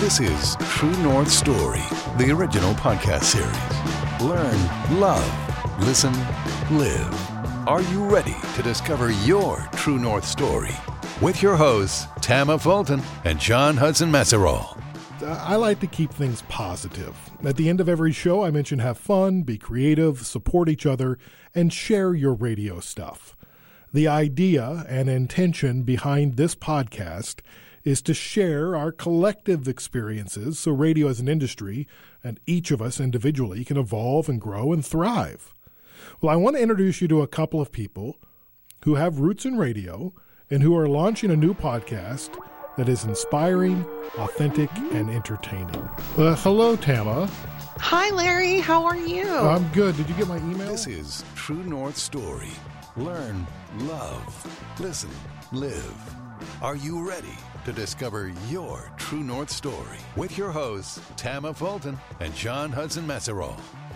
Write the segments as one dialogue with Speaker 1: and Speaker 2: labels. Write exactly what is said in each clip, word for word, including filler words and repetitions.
Speaker 1: This is True North Story, the original podcast series. Learn, love, listen, live. Are you ready to discover your True North Story? With your hosts, Tama Fulton and John Hudson Masserol.
Speaker 2: I like to keep things positive. At the end of every show, I mention have fun, be creative, support each other, and share your radio stuff. The idea and intention behind this podcast is to share our collective experiences so radio as an industry and each of us individually can evolve and grow and thrive. Well, I want to introduce you to a couple of people who have roots in radio and who are launching a new podcast that is inspiring, authentic, and entertaining. Uh, hello, Tama.
Speaker 3: Hi, Larry. How are you?
Speaker 2: I'm good. Did you get my email?
Speaker 1: This is True North Story. Learn, love, listen, live. Are you ready to discover your True North Story? With your hosts, Tama Fulton and John Hudson Masserol.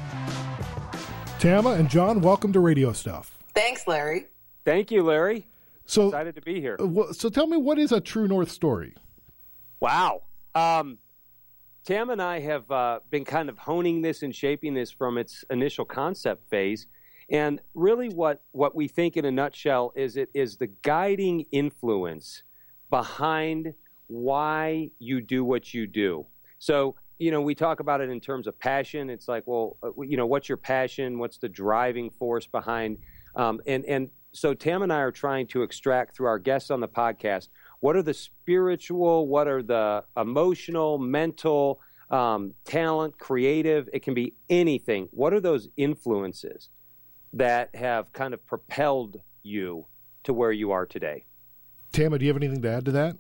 Speaker 2: Tama and John, welcome to Radio Stuff.
Speaker 3: Thanks, Larry.
Speaker 4: Thank you, Larry.
Speaker 2: So
Speaker 4: excited to be here.
Speaker 2: Uh, so tell me, what is a True North Story?
Speaker 4: Wow. Um, Tam and I have uh, been kind of honing this and shaping this from its initial concept phase. And really what, what we think in a nutshell is it is the guiding influence behind why you do what you do. So, you know, we talk about it in terms of passion. It's like, well, uh, you know, what's your passion? What's the driving force behind? Um, and, and so Tam and I are trying to extract through our guests on the podcast, what are the spiritual, what are the emotional, mental, um, talent, creative? It can be anything. What are those influences that have kind of propelled you to where you are today?
Speaker 2: Tama, do you have anything to add to that?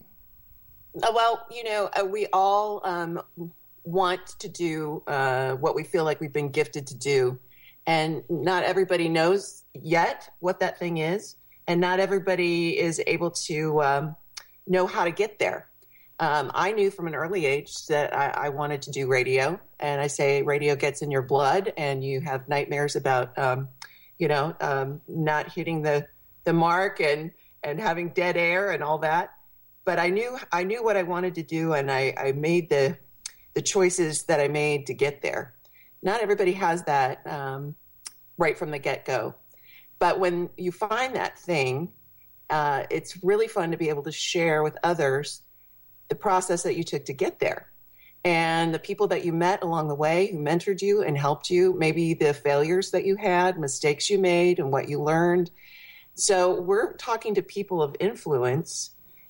Speaker 3: Uh, well, you know, uh, we all um, want to do uh, what we feel like we've been gifted to do. And not everybody knows yet what that thing is. And not everybody is able to um, know how to get there. Um, I knew from an early age that I, I wanted to do radio. And I say radio gets in your blood and you have nightmares about, um, you know, um, not hitting the, the mark and, and having dead air and all that. But I knew I knew what I wanted to do, and I, I made the the choices that I made to get there. Not everybody has that um, right from the get-go. But when you find that thing, uh, it's really fun to be able to share with others the process that you took to get there. And the people that you met along the way who mentored you and helped you, maybe the failures that you had, mistakes you made, and what you learned. So we're talking to people of influence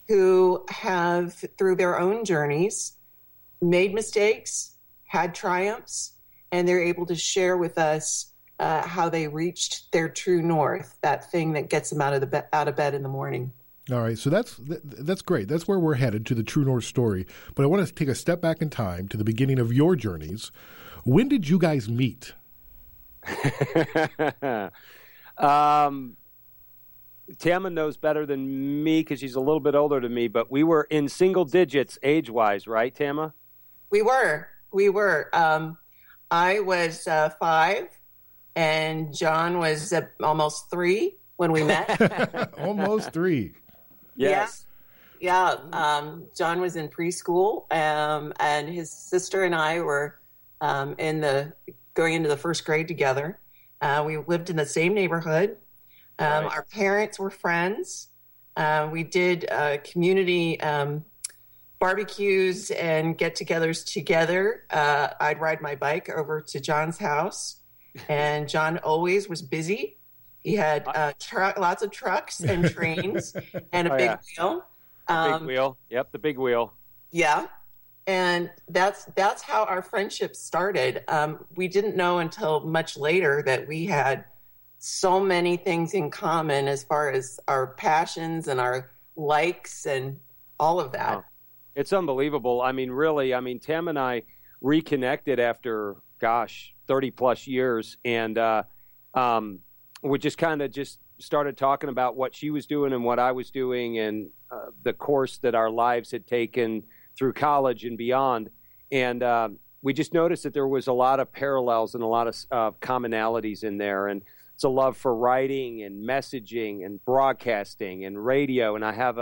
Speaker 3: who have, through their own journeys, made mistakes, had triumphs, and they're able to share with us uh, how they reached their true north, that thing that gets them out of the be- out of bed in the morning.
Speaker 2: All right, so that's that's great. That's where we're headed, to the True North Story. But I want to take a step back in time to the beginning of your journeys. When did you guys meet?
Speaker 4: um, Tama knows better than me because she's a little bit older than me, but we were in single digits age-wise, right, Tama?
Speaker 3: We were. We were. Um, I was uh, five, and John was uh, almost three when we met.
Speaker 2: Almost three.
Speaker 4: Yes.
Speaker 3: Yeah. yeah. Um, John was in preschool, um, and his sister and I were um, in the going into the first grade together. Uh, we lived in the same neighborhood. Um,
Speaker 4: Right.
Speaker 3: Our parents were friends. Uh, we did uh, community um, barbecues and get-togethers together. Uh, I'd ride my bike over to John's house, and John always was busy. He had uh, truck, lots of trucks and trains and a
Speaker 4: Oh,
Speaker 3: big
Speaker 4: yeah.
Speaker 3: wheel.
Speaker 4: The
Speaker 3: Um,
Speaker 4: big wheel. Yep, the big wheel.
Speaker 3: Yeah. And that's that's how our friendship started. Um, we didn't know until much later that we had so many things in common as far as our passions and our likes and all of that.
Speaker 4: Oh, it's unbelievable. I mean, really, I mean, Tam and I reconnected after, gosh, thirty plus years. And uh, um, we just kind of just started talking about what she was doing and what I was doing and uh, the course that our lives had taken through college and beyond. And uh, we just noticed that there was a lot of parallels and a lot of uh, commonalities in there. And it's a love for writing and messaging and broadcasting and radio. And I have a,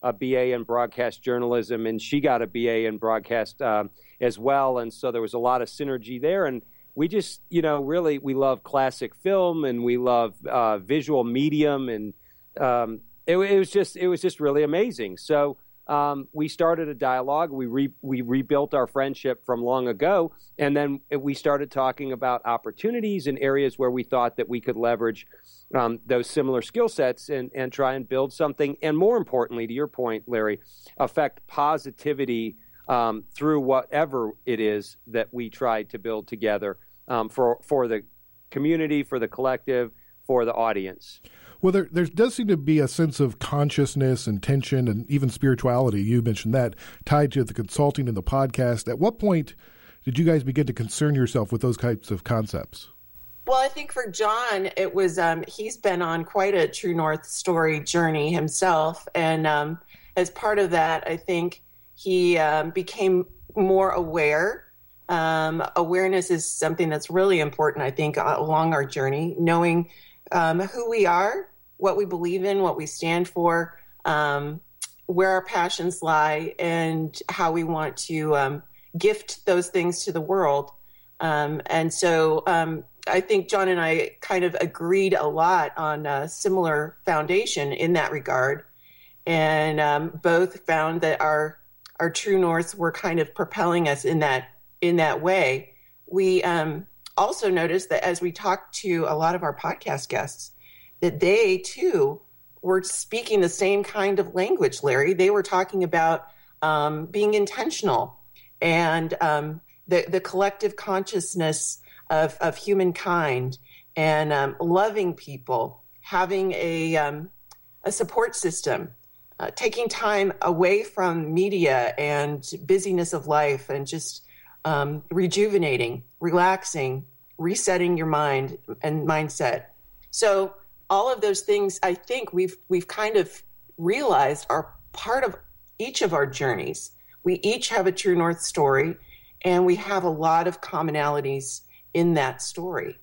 Speaker 4: a B A in broadcast journalism, and she got a B A in broadcast um, as well. And so there was a lot of synergy there. And we just, you know, really, we love classic film, and we love uh, visual medium, and um, it, it was just, it was just really amazing. So um, we started a dialogue. We re, we rebuilt our friendship from long ago, and then we started talking about opportunities in areas where we thought that we could leverage um, those similar skill sets and and try and build something. And more importantly, to your point, Larry, affect positivity Um, through whatever it is that we try to build together um, for for the community, for the collective, for the audience.
Speaker 2: Well, there, there does seem to be a sense of consciousness and tension and even spirituality, you mentioned that, tied to the consulting and the podcast. At what point did you guys begin to concern yourself with those types of concepts?
Speaker 3: Well, I think for John, it was um, he's been on quite a True North Story journey himself. And um, as part of that, I think he um, became more aware. Um, awareness is something that's really important, I think, along our journey, knowing um, who we are, what we believe in, what we stand for, um, where our passions lie, and how we want to um, gift those things to the world. Um, and so um, I think John and I kind of agreed a lot on a similar foundation in that regard, and um, both found that our our true norths were kind of propelling us in that in that way. We um, also noticed that as we talked to a lot of our podcast guests, that they too were speaking the same kind of language, Larry. They were talking about um, being intentional and um, the, the collective consciousness of, of humankind, and um, loving people, having a, um, a support system, uh, taking time away from media and busyness of life, and just um, rejuvenating, relaxing, resetting your mind and mindset. So all of those things, I think we've we've kind of realized are part of each of our journeys. We each have a true north story, and we have a lot of commonalities in that story.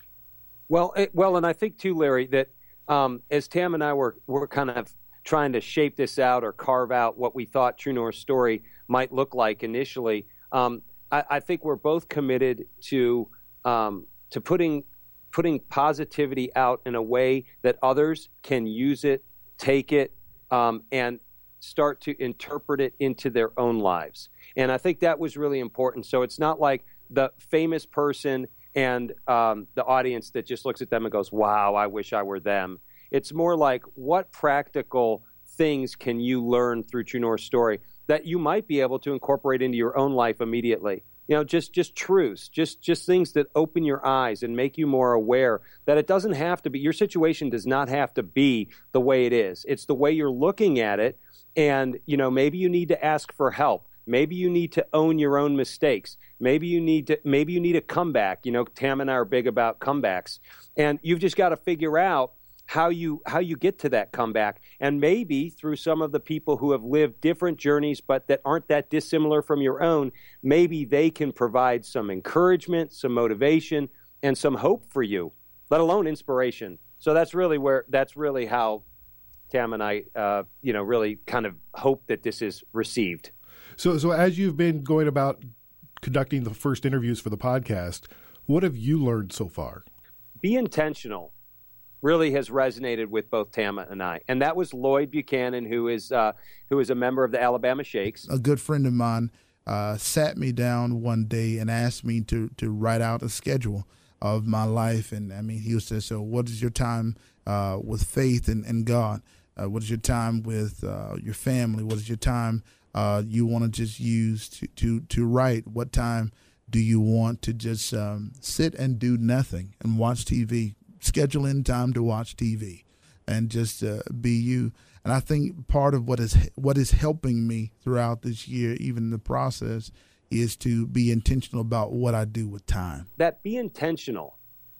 Speaker 4: Well, it, well, and I think too, Larry, that um, as Tam and I were were kind of trying to shape this out or carve out what we thought True North Story might look like initially, um, I, I think we're both committed to um, to putting. putting positivity out in a way that others can use it, take it, um, and start to interpret it into their own lives. And I think that was really important. So it's not like the famous person and um, the audience that just looks at them and goes, wow, I wish I were them. It's more like, what practical things can you learn through True North Story that you might be able to incorporate into your own life immediately? You know, just just truths, just just things that open your eyes and make you more aware that it doesn't have to be, your situation does not have to be the way it is. It's the way you're looking at it. And, you know, maybe you need to ask for help. Maybe you need to own your own mistakes. Maybe you need to, maybe you need a comeback. You know, Tam and I are big about comebacks. And you've just got to figure out how you how you get to that comeback. And maybe through some of the people who have lived different journeys but that aren't that dissimilar from your own, maybe they can provide some encouragement, some motivation, and some hope for you, let alone inspiration. So that's really where that's really how Tam and I uh, you know, really kind of hope that this is received.
Speaker 2: So so as you've been going about conducting the first interviews for the podcast, what have you learned so far?
Speaker 4: Be intentional really has resonated with both Tama and I. And that was Lloyd Buchanan, who is uh, who is a member of the Alabama Shakes.
Speaker 5: A good friend of mine uh, sat me down one day and asked me to to write out a schedule of my life. And, I mean, he was say, so what is your time uh, with faith and, and God? Uh, what is your time with uh, your family? What is your time uh, you want to just use to, to, to write? What time do you want to just um, sit and do nothing and watch T V? Schedule in time to watch T V and just uh, be you. And I think part of what is what is helping me throughout this year, even in the process, is to be intentional about what I do with time.
Speaker 4: That be intentional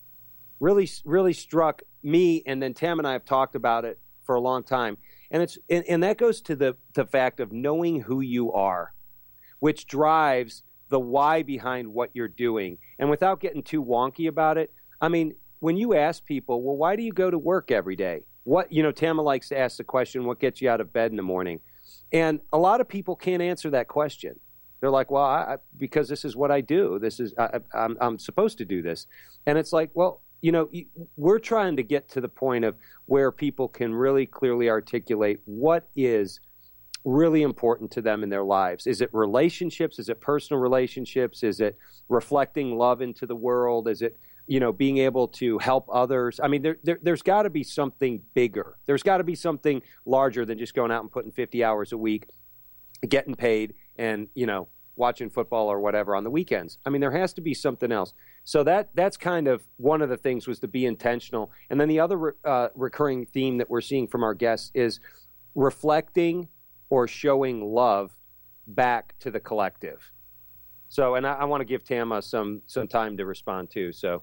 Speaker 4: really, really struck me, and then Tam and I have talked about it for a long time. And it's and, and that goes to the, the fact of knowing who you are, which drives the why behind what you're doing. And without getting too wonky about it, I mean, when you ask people, well, why do you go to work every day? What, you know, Tama likes to ask the question, what gets you out of bed in the morning? And a lot of people can't answer that question. They're like, well, I, because this is what I do. This is I, I'm, I'm supposed to do this. And it's like, well, you know, we're trying to get to the point of where people can really clearly articulate what is really important to them in their lives. Is it relationships? Is it personal relationships? Is it reflecting love into the world? Is it, you know, being able to help others? I mean, there, there, there's got to be something bigger. There's got to be something larger than just going out and putting fifty hours a week, getting paid, and, you know, watching football or whatever on the weekends. I mean, there has to be something else. So that that's kind of one of the things, was to be intentional. And then the other uh, recurring theme that we're seeing from our guests is reflecting or showing love back to the collective. So, and I, I want to give Tama some some time to respond too. So,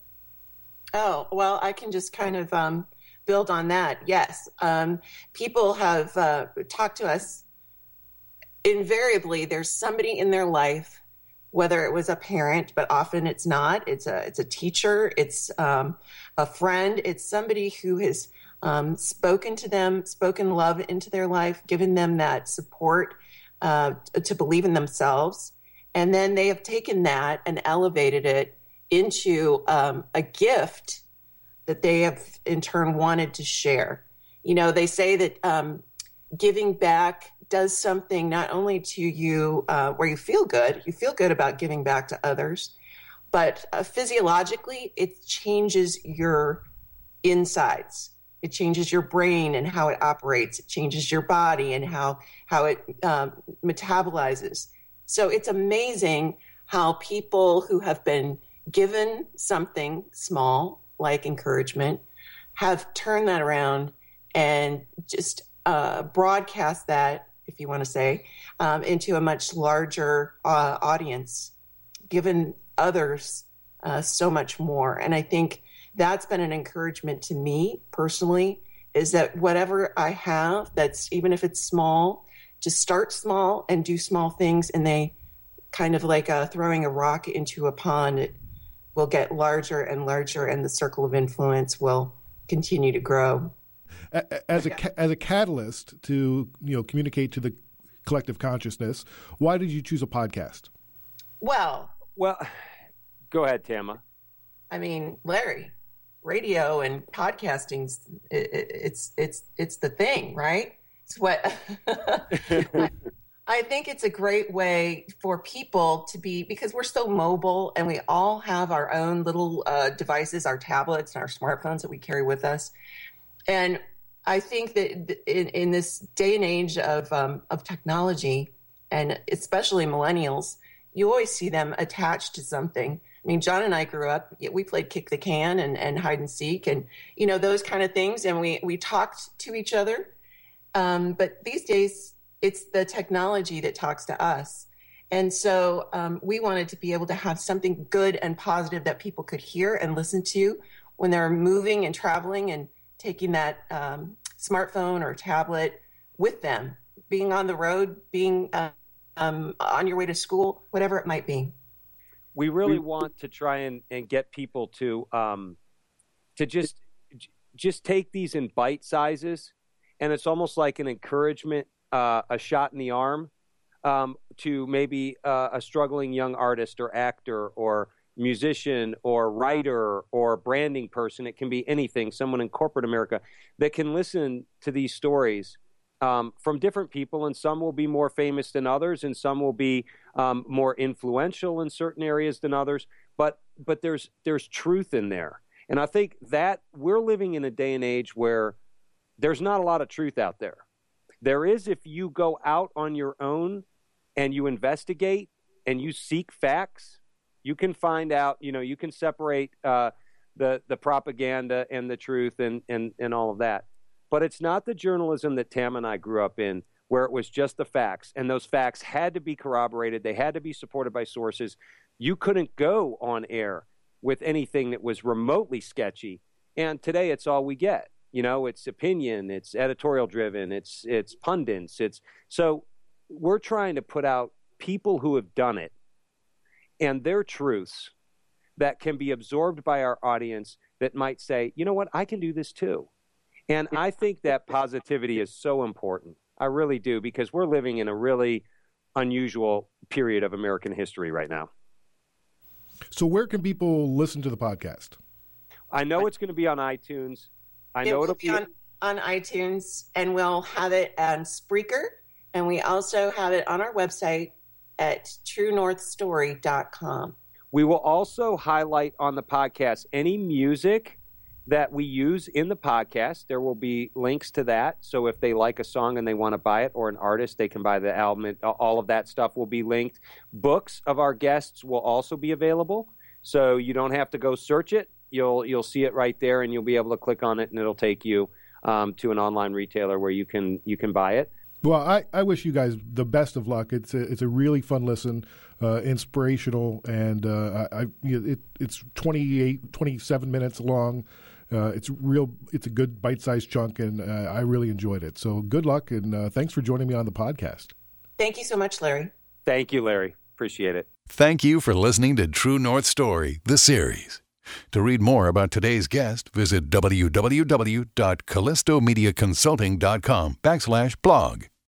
Speaker 3: oh well, I can just kind of um, build on that. Yes, um, people have uh, talked to us. Invariably, there's somebody in their life, whether it was a parent, but often it's not. It's a it's a teacher. It's um, a friend. It's somebody who has um, spoken to them, spoken love into their life, given them that support uh, to believe in themselves. And then they have taken that and elevated it into um, a gift that they have in turn wanted to share. You know, they say that um, giving back does something not only to you uh, where you feel good, you feel good about giving back to others, but uh, physiologically, it changes your insides. It changes your brain and how it operates. It changes your body and how, how it um, metabolizes. So it's amazing how people who have been given something small, like encouragement, have turned that around and just uh, broadcast that, if you want to say, um, into a much larger uh, audience, given others uh, so much more. And I think that's been an encouragement to me personally, is that whatever I have, that's even if it's small, just start small and do small things, and they kind of like uh, throwing a rock into a pond, it will get larger and larger, and the circle of influence will continue to grow.
Speaker 2: As a as a catalyst to, you know, communicate to the collective consciousness, why did you choose a podcast?
Speaker 3: Well,
Speaker 4: well, go ahead, Tama.
Speaker 3: I mean, Larry, radio and podcasting's it, it, it's it's it's the thing, right? It's what I, I think it's a great way for people to be, because we're so mobile and we all have our own little uh, devices, our tablets and our smartphones that we carry with us. And I think that in, in this day and age of um, of technology, and especially millennials, you always see them attached to something. I mean, John and I grew up, we played kick the can and, and hide and seek and, you know, those kind of things. And we, we talked to each other. Um, but these days, it's the technology that talks to us. And so um, we wanted to be able to have something good and positive that people could hear and listen to when they're moving and traveling and taking that um, smartphone or tablet with them, being on the road, being uh, um, on your way to school, whatever it might be.
Speaker 4: We really want to try and, and get people to um, to just just take these in bite sizes, and it's almost like an encouragement, uh, a shot in the arm um, to maybe uh, a struggling young artist or actor or musician or writer or branding person. It can be anything, someone in corporate America that can listen to these stories um, from different people, and some will be more famous than others, and some will be um, more influential in certain areas than others. But but there's there's truth in there, and I think that we're living in a day and age where there's not a lot of truth out there. There is if you go out on your own and you investigate and you seek facts. You can find out, you know, you can separate uh, the the propaganda and the truth and, and, and all of that. But it's not the journalism that Tam and I grew up in, where it was just the facts. And those facts had to be corroborated. They had to be supported by sources. You couldn't go on air with anything that was remotely sketchy. And today it's all we get. You know, it's opinion, it's editorial driven, it's it's pundits. It's so we're trying to put out people who have done it and their truths that can be absorbed by our audience that might say, you know what, I can do this too. And I think that positivity is so important. I really do, because we're living in a really unusual period of American history right now.
Speaker 2: So where can people listen to the podcast?
Speaker 4: I know it's going to be on iTunes. I
Speaker 3: it
Speaker 4: know
Speaker 3: will
Speaker 4: it'll
Speaker 3: be on, on iTunes, and we'll have it on Spreaker, and we also have it on our website at true north story dot com.
Speaker 4: We will also highlight on the podcast any music that we use in the podcast. There will be links to that. So if they like a song and they want to buy it, or an artist, they can buy the album. All of that stuff will be linked. Books of our guests will also be available. So you don't have to go search it. You'll you'll see it right there, and you'll be able to click on it, and it'll take you um, to an online retailer where you can you can buy it.
Speaker 2: Well, I, I wish you guys the best of luck. It's a, it's a really fun listen, uh, inspirational, and uh, I, I it, it's twenty-eight, twenty-seven minutes long. Uh, it's real. It's a good bite-sized chunk, and uh, I really enjoyed it. So good luck, and uh, thanks for joining me on the podcast.
Speaker 3: Thank you so much, Larry.
Speaker 4: Thank you, Larry. Appreciate it.
Speaker 1: Thank you for listening to True North Story, the series. To read more about today's guest, visit w w w dot callisto media consulting dot com backslash blog.